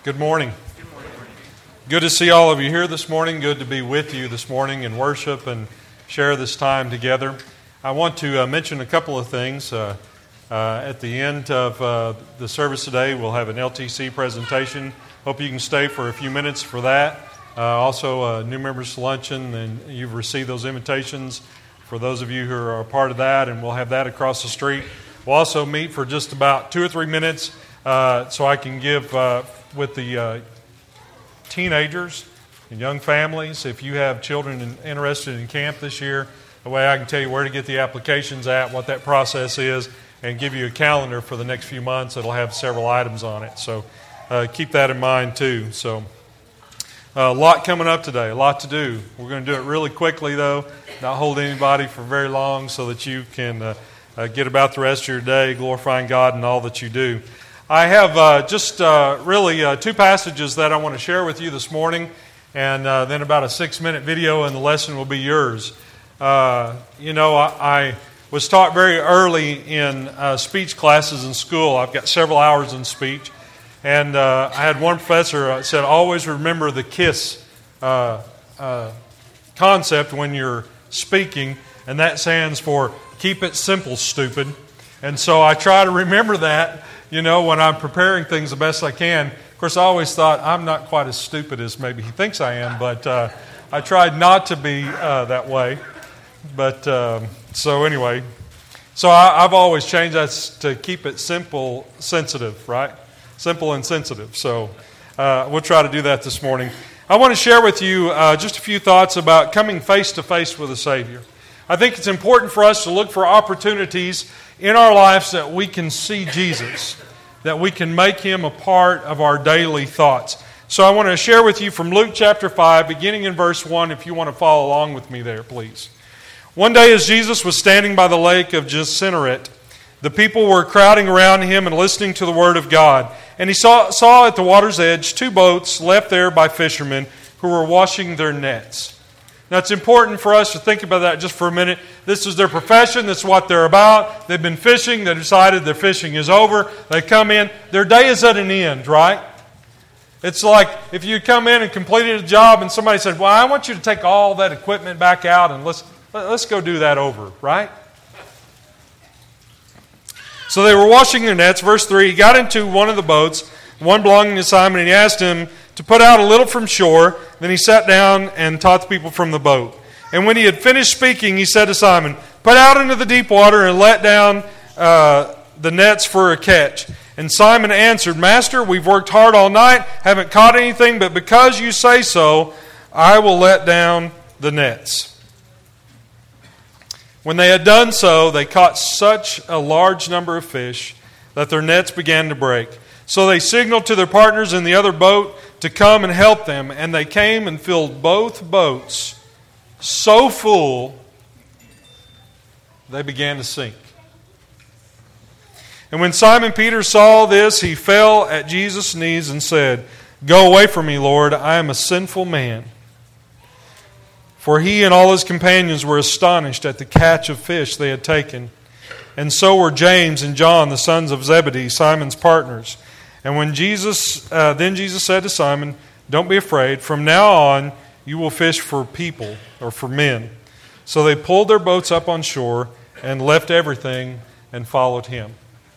Good morning. Good to see all of you here this morning. Good to be with you this morning in worship and share this time together. I want to mention a couple of things. At the end of the service today, we'll have an LTC presentation. Hope you can stay for a few minutes for that. Also, a new members luncheon, and you've received those invitations for those of you who are a part of that, and we'll have that across the street. We'll also meet for just about 2 or 3 minutes so I can give with the teenagers and young families. If you have children interested in camp this year, the way I can tell you where to get the applications at, what that process is, and give you a calendar for the next few months. It'll have several items on it. So keep that in mind too. So a lot coming up today, a lot to do. We're going to do it really quickly though, not hold anybody for very long so that you can get about the rest of your day glorifying God in all that you do. I have just really 2 passages that I want to share with you this morning, and then about a 6-minute video, and the lesson will be yours. I was taught very early in speech classes in school. I've got several hours in speech, and I had one professor that said, always remember the KISS concept when you're speaking, and that stands for keep it simple, stupid. And so I try to remember that, when I'm preparing things the best I can. Of course, I always thought I'm not quite as stupid as maybe he thinks I am, but I tried not to be that way. But so anyway, I've always changed that to keep it simple, sensitive, right? Simple and sensitive. So we'll try to do that this morning. I want to share with you just a few thoughts about coming face to face with the Savior. I think it's important for us to look for opportunities in our lives that we can see Jesus, that we can make Him a part of our daily thoughts. So I want to share with you from Luke chapter 5, beginning in verse 1, if you want to follow along with me there, please. One day as Jesus was standing by the lake of Gennesaret, the people were crowding around Him and listening to the Word of God. And He saw at the water's edge 2 boats left there by fishermen who were washing their nets. Now, it's important for us to think about that just for a minute. This is their profession. This is what they're about. They've been fishing. They decided their fishing is over. They come in. Their day is at an end, right? It's like if you come in and completed a job and somebody said, well, I want you to take all that equipment back out and let's go do that over, right? So they were washing their nets. Verse 3, he got into one of the boats, one belonging to Simon, and he asked him to put out a little from shore. Then he sat down and taught the people from the boat. And when he had finished speaking, he said to Simon, put out into the deep water and let down the nets for a catch. And Simon answered, Master, we've worked hard all night, haven't caught anything, but because you say so, I will let down the nets. When they had done so, they caught such a large number of fish that their nets began to break. So they signaled to their partners in the other boat to come and help them. And they came and filled both boats so full, they began to sink. And when Simon Peter saw this, he fell at Jesus' knees and said, Go away from me, Lord, I am a sinful man. For he and all his companions were astonished at the catch of fish they had taken. And so were James and John, the sons of Zebedee, Simon's partners. And when Jesus said to Simon, Don't be afraid. From now on, you will fish for people, or for men. So they pulled their boats up on shore and left everything and followed Him.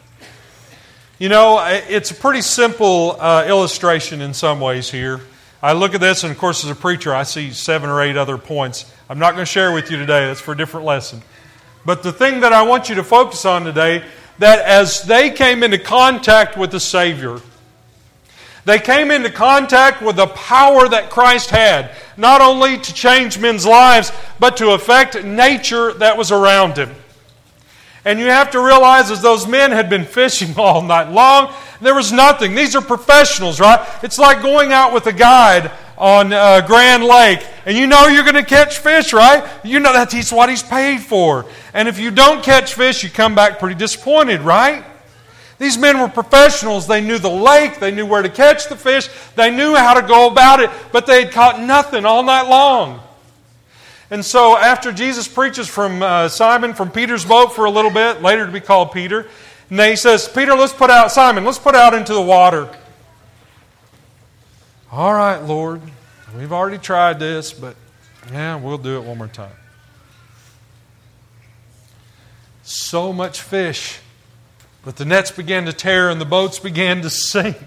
It's a pretty simple illustration in some ways here. I look at this, and of course, as a preacher, I see 7 or 8 other points. I'm not going to share with you today. That's for a different lesson. But the thing that I want you to focus on today, that as they came into contact with the Savior, they came into contact with the power that Christ had, not only to change men's lives, but to affect nature that was around Him. And you have to realize, as those men had been fishing all night long, there was nothing. These are professionals, right? It's like going out with a guide on Grand Lake, and you know you're going to catch fish, right? You know that's what he's paid for. And if you don't catch fish, you come back pretty disappointed, right? These men were professionals. They knew the lake. They knew where to catch the fish. They knew how to go about it, but they had caught nothing all night long. And so after Jesus preaches from Peter's boat for a little bit, later to be called Peter, and then he says, Peter, let's put out into the water. All right, Lord, we've already tried this, but yeah, we'll do it one more time. So much fish that the nets began to tear and the boats began to sink.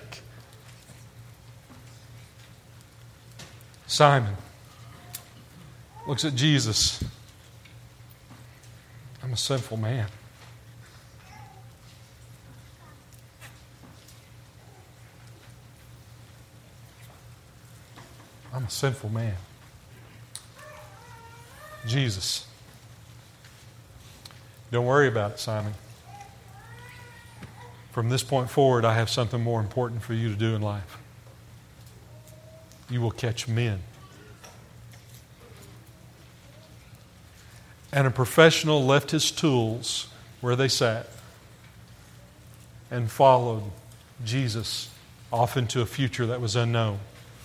Simon looks at Jesus. I'm a sinful man. I'm a sinful man. Jesus, don't worry about it, Simon. From this point forward, I have something more important for you to do in life. You will catch men. And a professional left his tools where they sat and followed Jesus off into a future that was unknown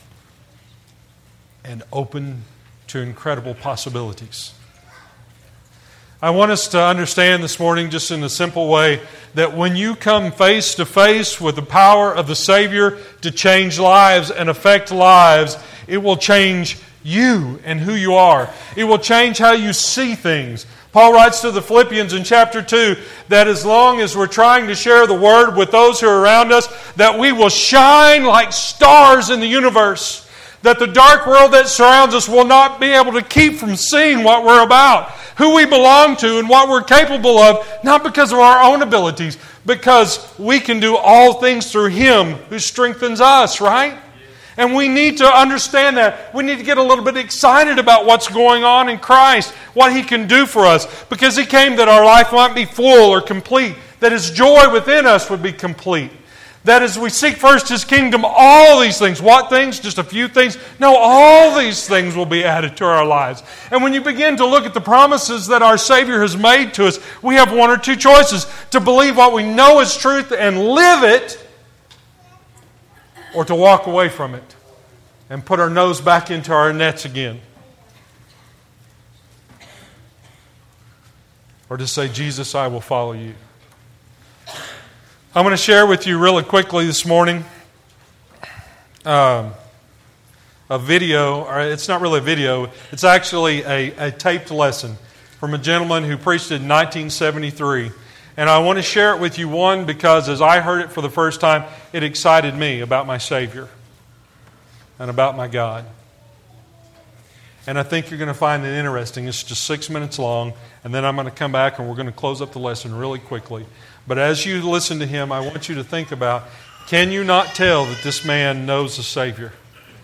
and open to incredible possibilities. I want us to understand this morning, just in a simple way, that when you come face to face with the power of the Savior to change lives and affect lives, it will change you and who you are. It will change how you see things. Paul writes to the Philippians in chapter 2 that as long as we're trying to share the Word with those who are around us, that we will shine like stars in the universe. That the dark world that surrounds us will not be able to keep from seeing what we're about, who we belong to and what we're capable of, not because of our own abilities, because we can do all things through Him who strengthens us, right? And we need to understand that. We need to get a little bit excited about what's going on in Christ, what He can do for us, because He came that our life might be full or complete, that His joy within us would be complete. That as we seek first His kingdom, all these things, what things? Just a few things? No, all these things will be added to our lives. And when you begin to look at the promises that our Savior has made to us, we have one or two choices: to believe what we know is truth and live it, or to walk away from it and put our nose back into our nets again. Or to say, Jesus, I will follow you. I'm going to share with you really quickly this morning a video, or it's not really a video, it's actually a taped lesson from a gentleman who preached it in 1973. And I want to share it with you, one, because as I heard it for the first time, it excited me about my Savior and about my God. And I think you're going to find it interesting. It's just 6 minutes long, and then I'm going to come back and we're going to close up the lesson really quickly. But as you listen to him, I want you to think about, can you not tell that this man knows the Savior?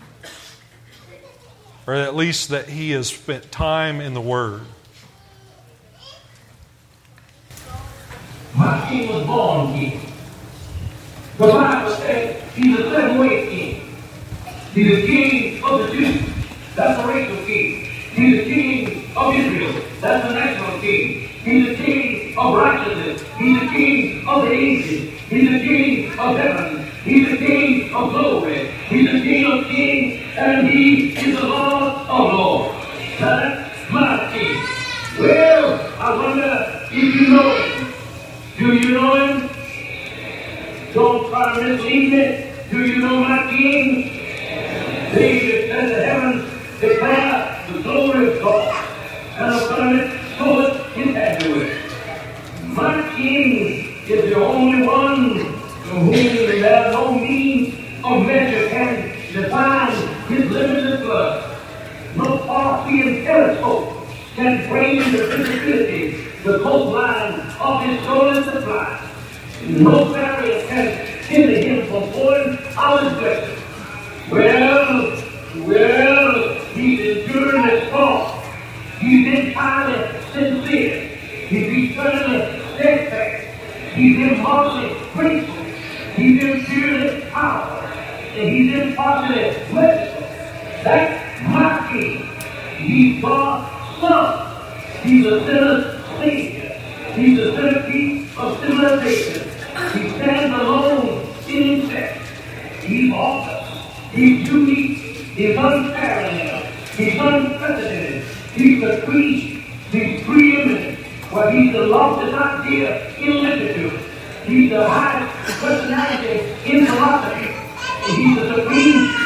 Or at least that he has spent time in the Word. My king was born king. The Bible says he's a seven-way king. He's the king of the Jews. That's the racial king. He's the king of Israel. That's the national king. He's the king of righteousness. He's the king of the ages. He's the king of heaven. He's the king of glory. He's the king of kings. And he is the Lord of lords. That's my king. Well, I wonder if you know him. Do you know him? Don't try to mislead me. Do you know my king? David said the heavens declare the glory of God, and the firmament showeth his handiwork. My king is the only one to whom there is no means of measure can define his limited blood. No far-seeing telescope can bring into visibility the coastline of his solar supply. No barrier can hinder him from pouring out his blessing. Well, he's enduring his cross. He's entirely sincere. He's eternally steadfast. He's immortally graceful. He's impurely powerful. And he's impartially merciful. That's my king. He's God's son. He's a sinner's Savior. He's the centerpiece of civilization. He stands alone in himself. He's awesome. He's unique. He's unparalleled. He's unprecedented. He's the priest. He's preeminent. Well, he's the loftiest idea in literature. He's the highest personality in philosophy. And he's the supreme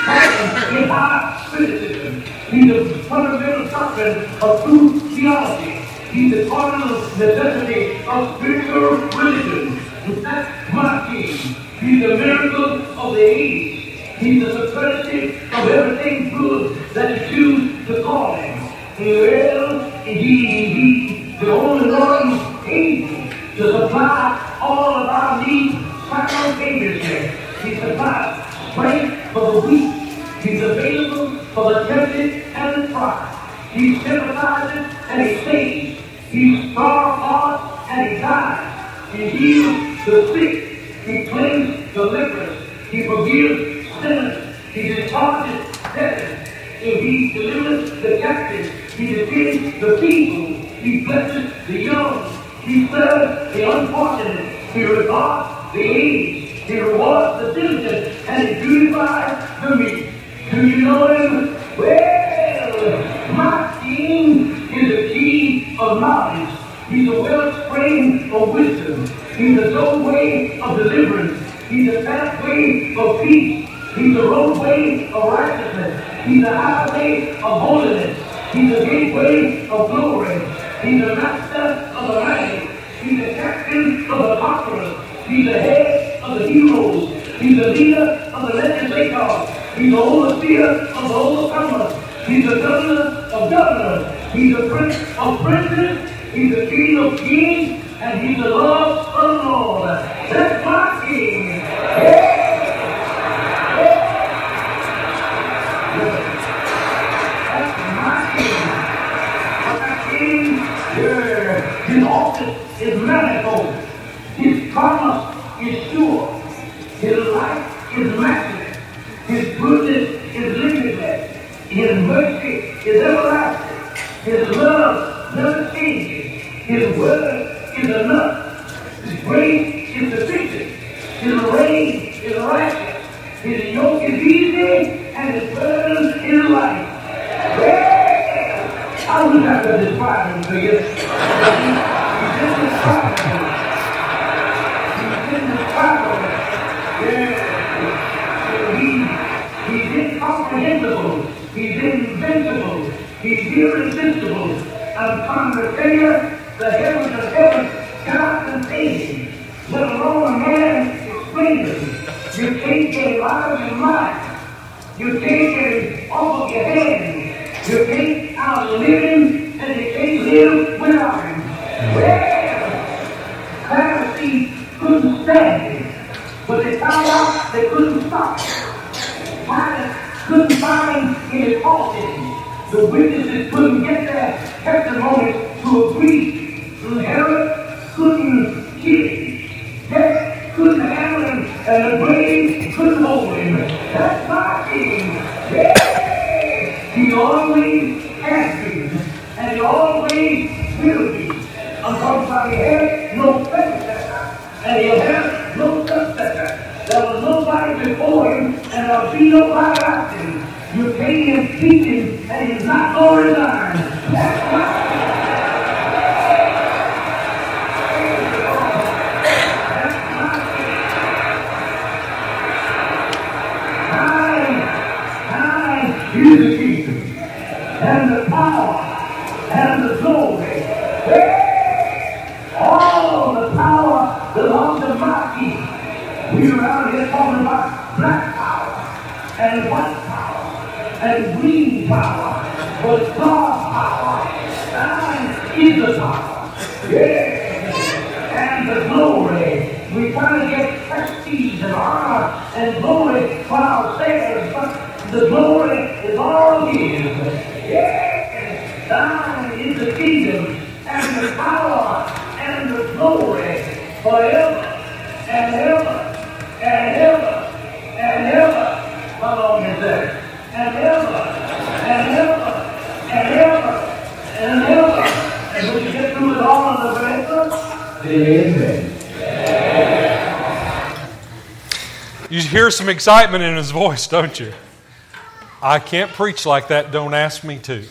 fighting in high criticism. He's the fundamental doctrine of true theology. He's the cardinal necessity of spiritual religion. That's my king. He's the miracle of the age. He's the supremacy of everything good that you choose to call him. Well, he's the only one able to supply all of our needs simultaneously. He supplies strength for the weak. He's available for the tempted and the tried. He sympathizes and he saves. He starves hearts and he guides. He heals the sick. He cleanses the lepers. He forgives sinners. He discharges debtors. He delivers the captives. He defends the feeble. He blesses the young. He serves the unfortunate. He regards the aged. He rewards the diligent. And he beautifies the meek. Do you know him? Well, my king is the king of knowledge. He's a wellspring of wisdom. He's the doorway of deliverance. He's the pathway of peace. He's the roadway of righteousness. He's the highway of holiness. He's the gateway of glory. He's the master of the mighty. He's the captain of the conquerors. He's the head of the heroes. He's the leader of the legislators. He's the overseer of the overcomers. He's the governor of governors. He's the prince of princes. He's the king of kings. And he's the Lord of the Lord. That's my king. Yeah. His office is manifold. His promise is sure. His life is massive. His goodness is limitless. His mercy is everlasting. His love never changes. His word is enough. His grace is sufficient. His reign is righteous. His yoke is easy and his burden is light. I would have to describe him to you. He's indescribable. He's indescribable. Yeah. He's incomprehensible. He's invincible. He's irresistible. I'm trying to tell you, the heavens of heaven cannot contain him, let alone a man explain him. You can't get him out of your mind. You can't get him off of your hands. You can't outlive him, and you can't live without him. Well, Pharisees couldn't stand him, but they found out they couldn't stop him. Pilate couldn't find any fault in him. The witnesses couldn't get their testimonies to agree. Herod couldn't kill him. Death couldn't handle him, and the grave couldn't hold him. That's my king. Yeah. He always has been, and he always will be. I'm talking about he had no predecessor, and he'll have no successor. There was nobody before him, and there'll be nobody after him. You can't impeach him, and he's not going to resign. That's right. He's the kingdom, and the power, and the glory. Hey! All the power belongs to my king. We're around here talking about black power, and white power, and green power, but God's power, and is the power. Yeah! And the glory. We try to get prestige and honor and glory for ourselves, but the glory is all His. Yes, thine is the kingdom and the power and the glory forever and ever and ever and ever. How long is that? And ever and ever and ever and ever. And when you get through with all of the rest, amen. You hear some excitement in his voice, don't you? I can't preach like that. Don't ask me to.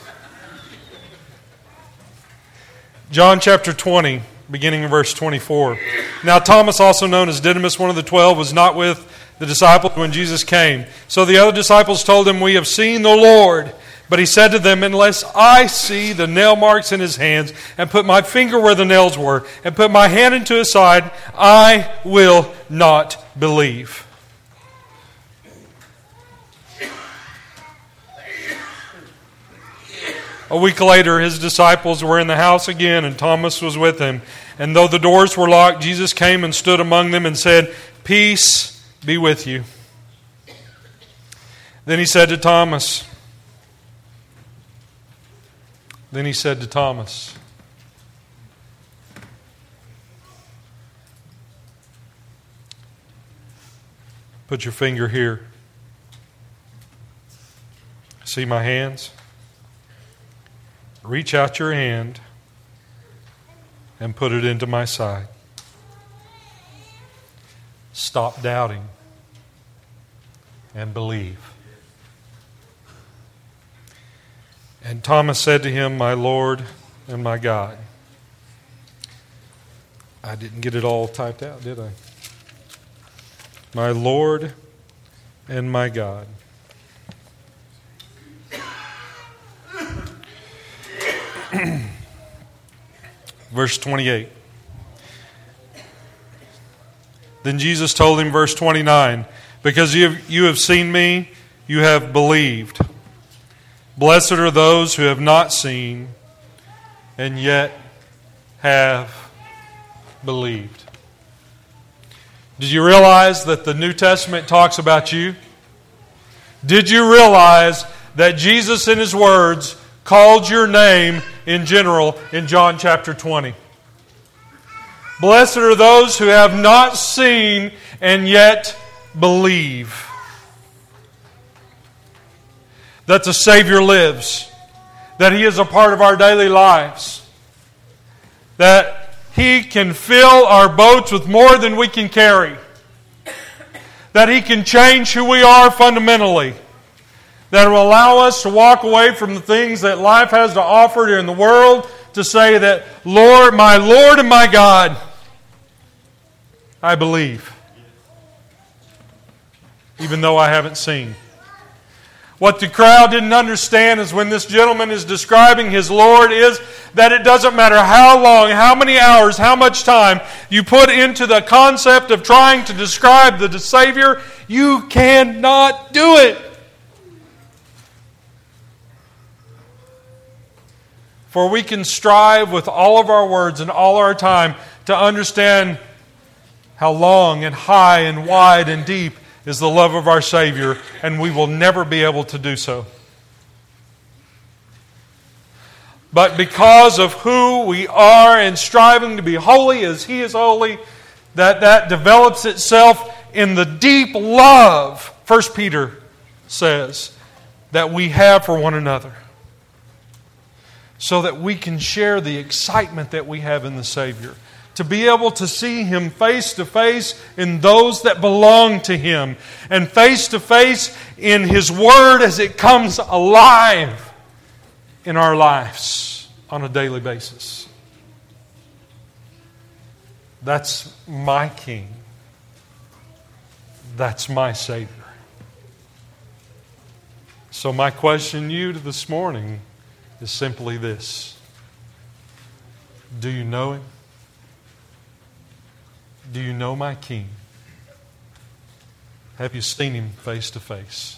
John chapter 20, beginning in verse 24. Now Thomas, also known as Didymus, one of the 12, was not with the disciples when Jesus came. So the other disciples told him, "We have seen the Lord." But he said to them, "Unless I see the nail marks in his hands, and put my finger where the nails were, and put my hand into his side, I will not believe." A week later, his disciples were in the house again, and Thomas was with him. And though the doors were locked, Jesus came and stood among them and said, "Peace be with you." Then he said to Thomas, "Put your finger here. See my hands? Reach out your hand and put it into my side. Stop doubting and believe." And Thomas said to him, "My Lord and my God." I didn't get it all typed out, did I? "My Lord and my God." Verse 28. Then Jesus told him, verse 29, "Because you have seen me, you have believed. Blessed are those who have not seen and yet have believed." Did you realize that the New Testament talks about you? Did you realize that Jesus in His words called your name in general in John chapter 20? Blessed are those who have not seen and yet believe that the Savior lives, that He is a part of our daily lives, that He can fill our boats with more than we can carry, that He can change who we are fundamentally, that will allow us to walk away from the things that life has to offer here in the world to say that, Lord and my God, I believe, even though I haven't seen. What the crowd didn't understand is when this gentleman is describing his Lord is that it doesn't matter how long, how many hours, how much time you put into the concept of trying to describe the Savior, you cannot do it. For we can strive with all of our words and all our time to understand how long and high and wide and deep is the love of our Savior, and we will never be able to do so. But because of who we are and striving to be holy as He is holy, that develops itself in the deep love, 1 Peter says, that we have for one another, so that we can share the excitement that we have in the Savior. To be able to see Him face to face in those that belong to Him, and face to face in His Word as it comes alive in our lives on a daily basis. That's my King. That's my Savior. So my question to you this morning is simply this: do you know Him? Do you know my King? Have you seen Him face to face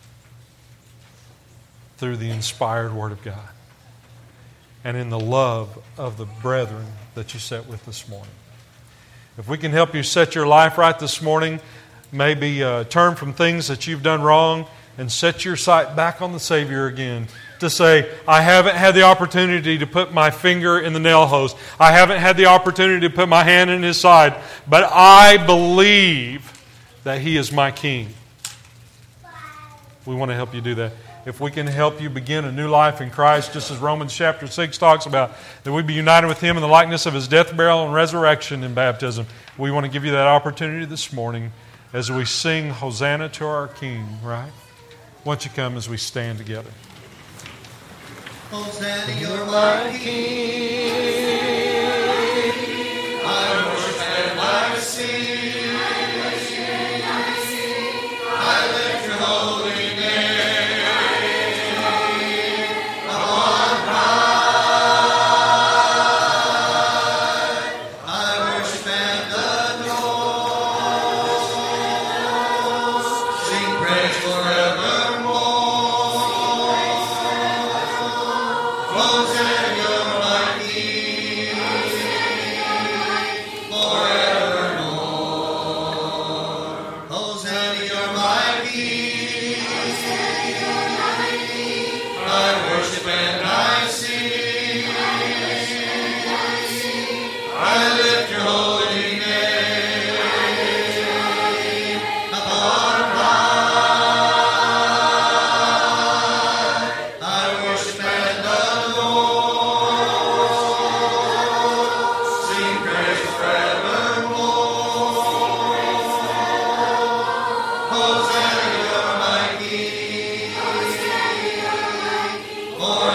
through the inspired Word of God and in the love of the brethren that you sat with this morning? If we can help you set your life right this morning, maybe turn from things that you've done wrong and set your sight back on the Savior again. To say, I haven't had the opportunity to put my finger in the nail holes. I haven't had the opportunity to put my hand in His side. But I believe that He is my King. We want to help you do that. If we can help you begin a new life in Christ, just as Romans chapter 6 talks about, that we be united with Him in the likeness of His death, burial, and resurrection in baptism. We want to give you that opportunity this morning as we sing Hosanna to our King, right? Why don't you come as we stand together? Hosanna, you're my King. I worship and I sing. Hosanna, you're my King.